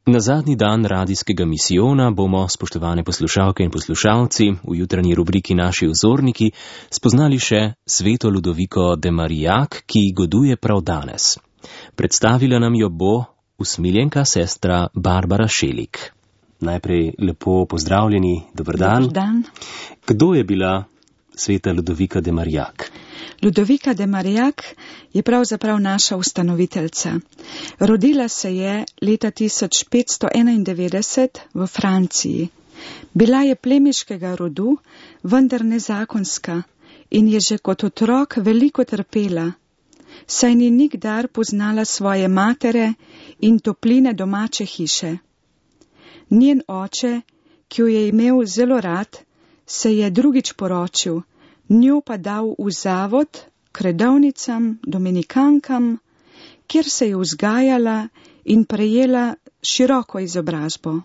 Na zadnji dan radijskega misijona bomo, spoštovane poslušalke in poslušalci, v jutranji rubriki Naši vzorniki spoznali še sveto Ludoviko de Marillac, ki goduje prav danes. Predstavila nam jo bo usmiljenka sestra Barbara Šelik. Najprej lepo pozdravljeni, dober dan. Dober dan. Kdo je bila sveta Ludovika de Marillac? Ludovika de Marillac je pravzaprav naša ustanoviteljica. Rodila se je leta 1591 v Franciji. Bila je plemiškega rodu, vendar nezakonska in je že kot otrok veliko trpela, saj ni nikdar poznala svoje matere in topline domače hiše. Njen oče, ki jo je imel zelo rad, se je drugič poročil, njo pa dal v zavod k redovnicam, dominikankam, kjer se je vzgajala in prejela široko izobrazbo.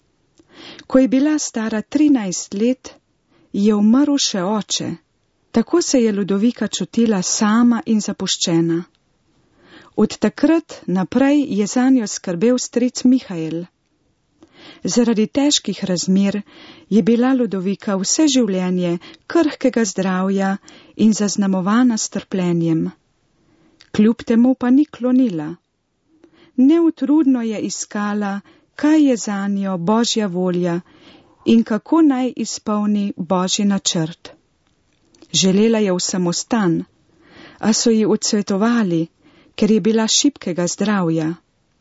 Ko je bila stara 13 let, je umrl še oče. Tako se je Ludovika čutila sama in zapuščena. Od takrat naprej je zanjo skrbel stric Mihael. Zaradi težkih razmer je bila Ludovika vse življenje krhkega zdravja in zaznamovana s trpljenjem. Kljub temu pa ni klonila. Neutrudno je iskala, kaj je zanjo Božja volja in kako naj izpolni Božji načrt. Želela je v samostan, a so ji odsvetovali, ker je bila šibkega zdravja.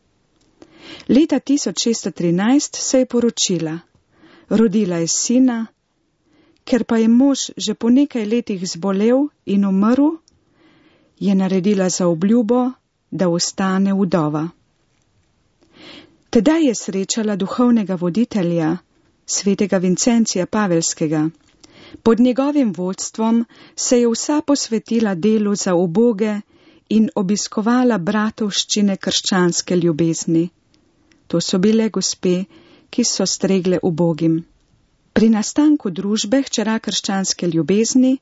Leta 1613 se je poročila, rodila je sina, ker pa je mož že po nekaj letih zbolel in umrl, je naredila zaobljubo, da ostane vdova. Tedaj je srečala duhovnega voditelja, svetega Vincencija Pavelskega. Pod njegovim vodstvom se je vsa posvetila delu za uboge in obiskovala bratovščine krščanske ljubezni. To so bile gospe, ki so stregle ubogim. Pri nastanku družbe hčera krščanske ljubezni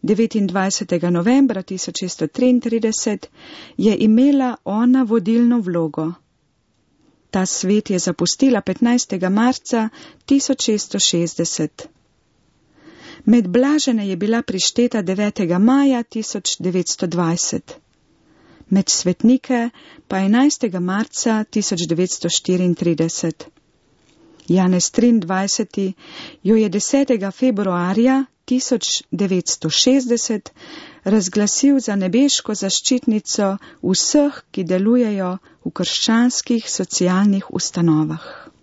29. novembra 1633 je imela ona vodilno vlogo. Ta svet je zapustila 15. marca 1660. Med blažene je bila prišteta 9. maja 1920. Med svetnike pa 11. marca 1934. Janez 23. jo je 10. februarja 1960 razglasil za nebeško zaščitnico vseh, ki delujejo v krščanskih socialnih ustanovah.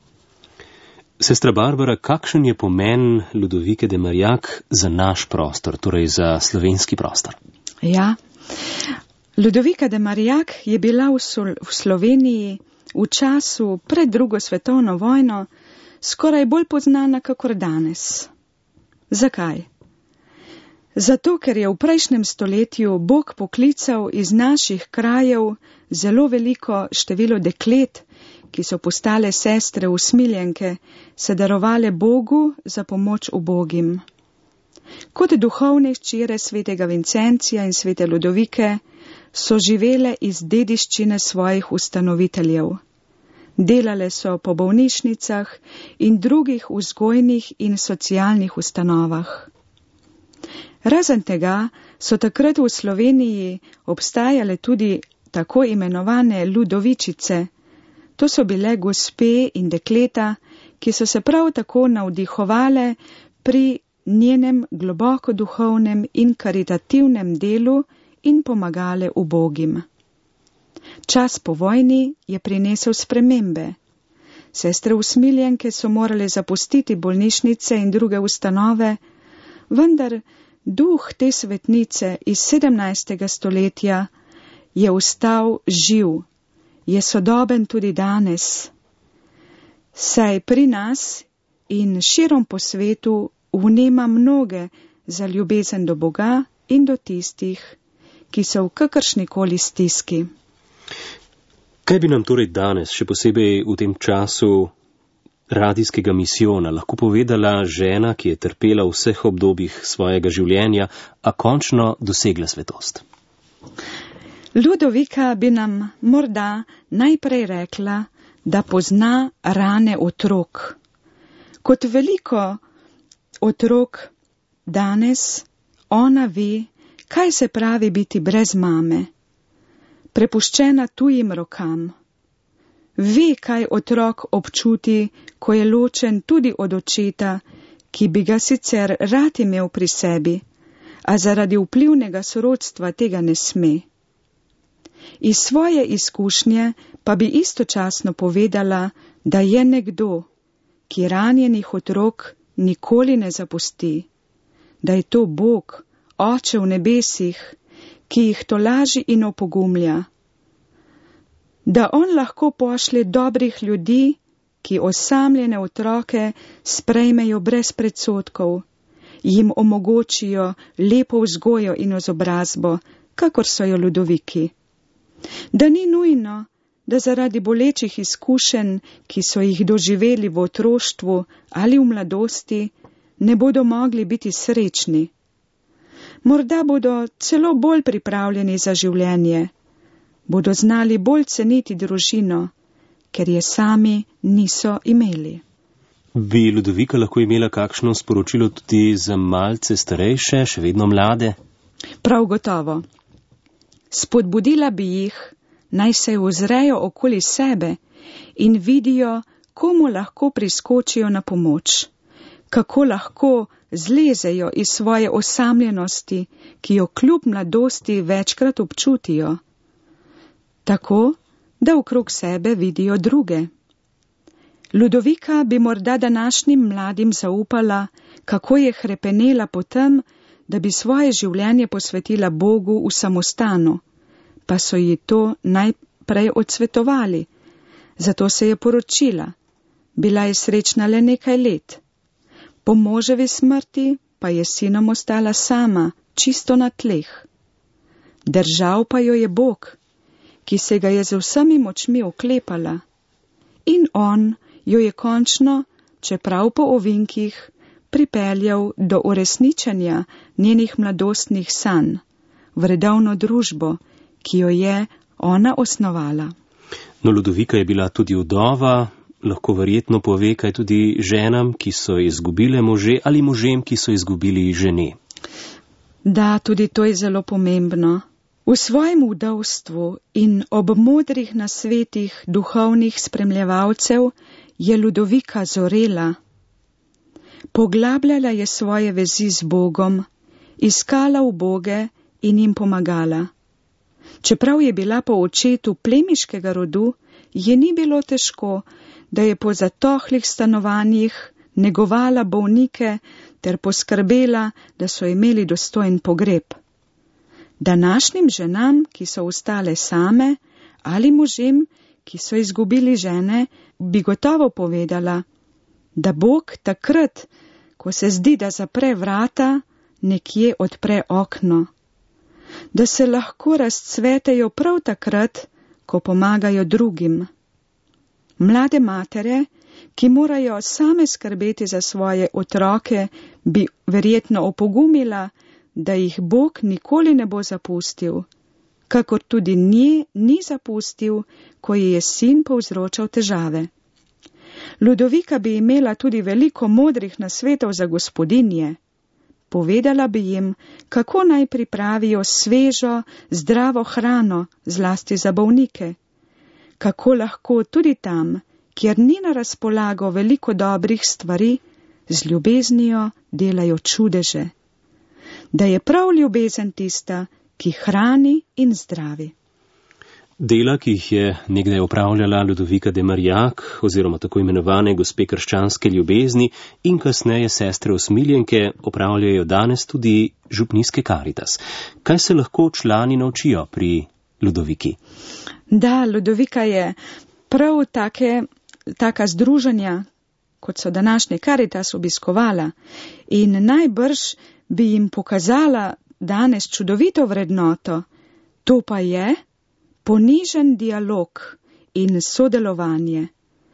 Sestra Barbara, kakšen je pomen Ludovike de Marillac za naš prostor, torej za slovenski prostor? Ja, Ludovika de Marillac je bila v Sloveniji v času pred drugo svetovno vojno skoraj bolj poznana kakor danes. Zakaj? Zato, ker je v prejšnjem stoletju Bog poklical iz naših krajev zelo veliko število deklet, ki so postale sestre usmiljenke, se darovale Bogu za pomoč ubogim. Kot duhovne hčere svetega Vincencija in svete Ludovike so živele iz dediščine svojih ustanoviteljev. Delale so po bolnišnicah in drugih vzgojnih in socialnih ustanovah. Razen tega so takrat v Sloveniji obstajale tudi tako imenovane Ludovičice. To so bile gospe in dekleta, ki so se prav tako navdihovale pri njenem globoko duhovnem in karitativnem delu in pomagale ubogim. Čas po vojni je prinesel spremembe. Sestre usmiljenke so morale zapustiti bolnišnice in druge ustanove, vendar duh te svetnice iz 17. stoletja je ostal živ, je sodoben tudi danes. Saj pri nas in širom po svetu vnema mnoge za ljubezen do Boga in do tistih, ki so v kakršnikoli stiski. Kaj bi nam torej danes, še posebej v tem času radijskega misijona, lahko povedala žena, ki je trpela v vseh obdobjih svojega življenja, a končno dosegla svetost? Ludovika bi nam morda najprej rekla, da pozna rane otrok. Kot veliko otrok danes, ona ve, kaj se pravi biti brez mame, prepuščena tujim rokam. Ve, kaj otrok občuti, ko je ločen tudi od očeta, ki bi ga sicer rad imel pri sebi, a zaradi vplivnega sorodstva tega ne sme. Iz svoje izkušnje pa bi istočasno povedala, da je nekdo, ki ranjenih otrok nikoli ne zapusti, da je to Bog, Oče v nebesih, ki jih tolaži in opogumlja, da on lahko pošlje dobrih ljudi, ki osamljene otroke sprejmejo brez predsodkov, jim omogočijo lepo vzgojo in izobrazbo, kakor so jo Ludoviki. Da ni nujno, da zaradi bolečih izkušenj, ki so jih doživeli v otroštvu ali v mladosti, ne bodo mogli biti srečni. Morda bodo celo bolj pripravljeni za življenje, bodo znali bolj ceniti družino, ker je sami niso imeli. Bi Ludovika lahko imela kakšno sporočilo tudi za malce starejše, še vedno mlade? Prav gotovo. Spodbudila bi jih, naj se ozrejo okoli sebe in vidijo, komu lahko priskočijo na pomoč, kako lahko zlezejo iz svoje osamljenosti, ki jo kljub mladosti večkrat občutijo, tako, da okrog sebe vidijo druge. Ludovika bi morda današnjim mladim zaupala, kako je hrepenela po tem, da bi svoje življenje posvetila Bogu v samostanu, pa so ji to najprej odsvetovali. Zato se je poročila. Bila je srečna le nekaj let. Po moževi smrti pa je sinom ostala sama, čisto na tleh. Držal pa jo je Bog, ki se ga je z vsemi močmi oklepala. In on jo je končno, čeprav po ovinkih, pripeljal do uresničenja njenih mladostnih sanj, v redovno družbo, ki jo je ona osnovala. No, Ludovika je bila tudi vdova, lahko verjetno pove kaj tudi ženam, ki so izgubile može ali možem, ki so izgubili žene. Da, tudi to je zelo pomembno. V svojem vdovstvu in ob modrih nasvetih duhovnih spremljevalcev je Ludovika zorela. Poglabljala je svoje vezi z Bogom, iskala uboge in jim pomagala. Čeprav je bila po očetu plemiškega rodu, je ni bilo težko, da je po zatohlih stanovanjih negovala bolnike ter poskrbela, da so imeli dostojen pogreb. Današnjim ženam, ki so ostale same, ali možem, ki so izgubili žene, bi gotovo povedala, da Bog takrat, ko se zdi, da zapre vrata, nekje odpre okno. Da se lahko razcvetejo prav takrat, ko pomagajo drugim. Mlade matere, ki morajo same skrbeti za svoje otroke, bi verjetno opogumila, da jih Bog nikoli ne bo zapustil, kakor tudi nje ni zapustil, ko ji je sin povzročal težave. Ludovika bi imela tudi veliko modrih nasvetov za gospodinje. Povedala bi jim, kako naj pripravijo svežo, zdravo hrano, zlasti za bolnike. Kako lahko tudi tam, kjer ni na razpolago veliko dobrih stvari, z ljubeznijo delajo čudeže. Da je prav ljubezen tista, ki hrani in zdravi. Dela, ki jih je nekdaj opravljala Ludovika de Marillac, oziroma tako imenovane gospe krščanske ljubezni in kasneje sestre usmiljenke, opravljajo danes tudi župnijske Caritas. Kaj se lahko člani naučijo pri Ludoviki? Da, Ludovika je prav taka združenja, kot so današnje Caritas, obiskovala in najbrž bi jim pokazala danes čudovito vrednoto. To pa je ponižen dialog in sodelovanje.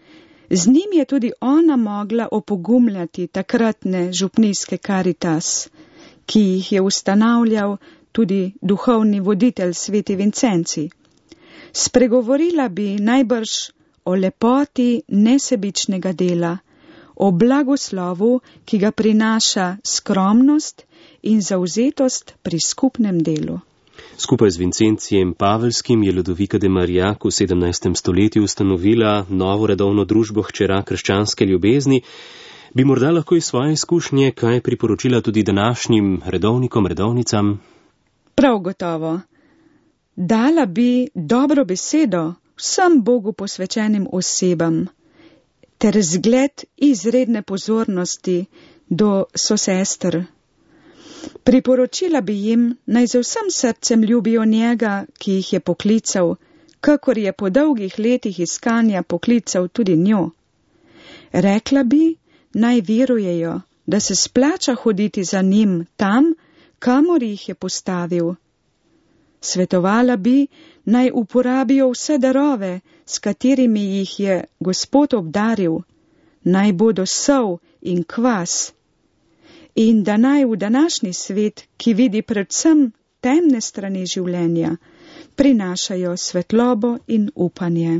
Z njim je tudi ona mogla opogumljati takratne župnijske Caritas, ki jih je ustanavljal tudi duhovni voditelj sveti Vincenci. Spregovorila bi najbrž o lepoti nesebičnega dela, o blagoslovu, ki ga prinaša skromnost in zavzetost pri skupnem delu. Skupaj z Vincencijem Pavelskim je Ludovika de Marillac v 17. stoletju ustanovila novo redovno družbo hčera krščanske ljubezni. Bi morda lahko iz svoje izkušnje kaj priporočila tudi današnjim redovnikom, redovnicam? Prav gotovo. Dala bi dobro besedo vsem Bogu posvečenim osebam ter zgled izredne pozornosti do sosester. Priporočila bi jim, naj z vsem srcem ljubijo njega, ki jih je poklical, kakor je po dolgih letih iskanja poklical tudi njo. Rekla bi, naj verujejo, da se splača hoditi za njim tam, kamor jih je postavil. Svetovala bi, naj uporabijo vse darove, s katerimi jih je Gospod obdaril, naj bodo sol in kvas. In da naj v današnji svet, ki vidi predvsem temne strani življenja, prinašajo svetlobo in upanje.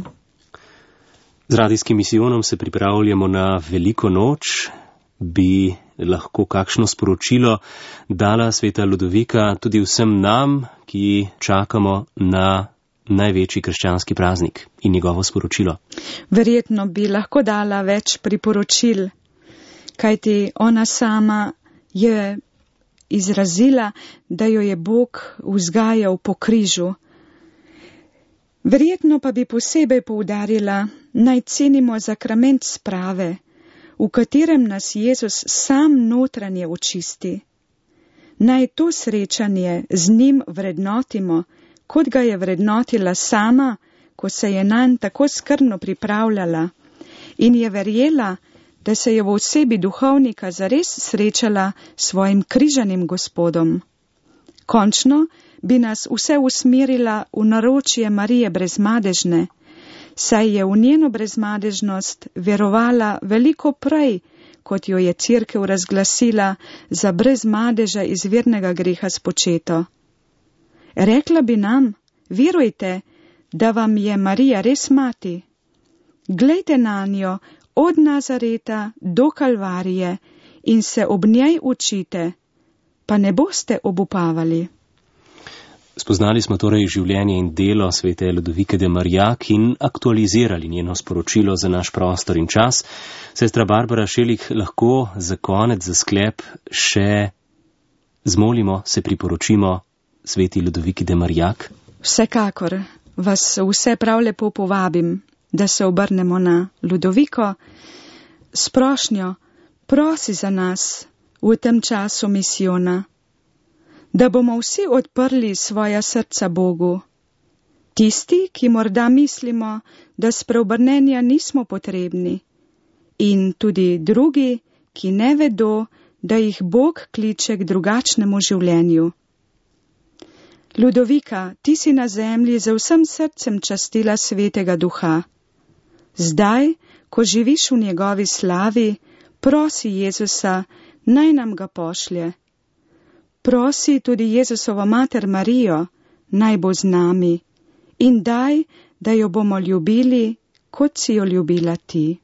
Z radijskim misijonom se pripravljamo na veliko noč. Bi lahko kakšno sporočilo dala sveta Ludovika tudi vsem nam, ki čakamo na največji krščanski praznik in njegovo sporočilo? Verjetno bi lahko dala več priporočil, kajti ona sama je izrazila, da jo je Bog vzgajal po križu. Verjetno pa bi posebej poudarila, naj cenimo zakrament sprave, v katerem nas Jezus sam notranje očisti. Naj to srečanje z njim vrednotimo, kot ga je vrednotila sama, ko se je nanj tako skrbno pripravljala in je verjela, da se je v osebi duhovnika zares srečala s svojim križanim Gospodom. Končno bi nas vse usmerila v naročje Marije brezmadežne, saj je v njeno brezmadežnost verovala veliko prej, kot jo je Cerkev razglasila za brezmadeža izvirnega greha spočeto. Rekla bi nam, verujte, da vam je Marija res mati. Glejte na njo od Nazareta do Kalvarije in se ob njej učite, pa ne boste obupavali. Spoznali smo torej življenje in delo svete Ludovike de Marillac in aktualizirali njeno sporočilo za naš prostor in čas. Sestra Barbara Šelih, lahko za konec, za sklep še zmolimo, se priporočimo sveti Ludoviki de Marillac? Vsekakor vas vse prav lepo povabim, da se obrnemo na Ludoviko s prošnjo, prosi za nas v tem času misijona, da bomo vsi odprli svoja srca Bogu. Tisti, ki morda mislimo, da spreobrnenja nismo potrebni, in tudi drugi, ki ne vedo, da jih Bog kliče k drugačnemu življenju. Ludovika, ti si na zemlji z vsem srcem častila svetega duha. Zdaj, ko živiš v njegovi slavi, prosi Jezusa, naj nam ga pošlje. Prosi tudi Jezusovo mater Marijo, naj bo z nami, in daj, da jo bomo ljubili, kot si jo ljubila ti.